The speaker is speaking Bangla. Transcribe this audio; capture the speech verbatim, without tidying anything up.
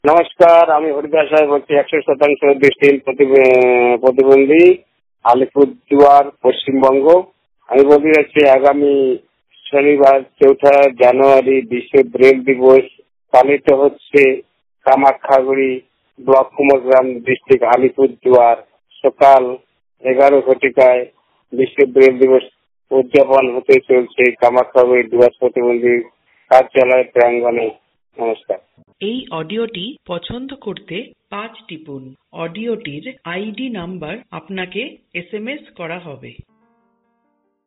নমস্কার, আমি হরিদাস রায় বলছি, একশো শতাংশ দৃষ্টিহীন প্রতিবন্ধী, আলিপুরদুয়ার, পশ্চিমবঙ্গ। আমি বলতে যাচ্ছি, আগামী শনিবার চৌঠা জানুয়ারি বিশ্ব ব্রেল দিবস পালিত হচ্ছে কামাখ্যাগুড়ি ব্লক কুমোরগ্রাম ডিস্ট্রিক্ট আলিপুরদুয়ার। সকাল এগারো ঘটিকায় বিশ্ব ব্রেল দিবস উদযাপন হতে চলছে কামাখ্যাগুড়ি দিবস প্রতিবন্ধী কার্যালয় প্রাঙ্গণে। নমস্কার। এই অডিওটি পছন্দ করতে পাঁচ টিপুন। অডিওটির আইডি নাম্বার আপনাকে এস এম এস করা হবে।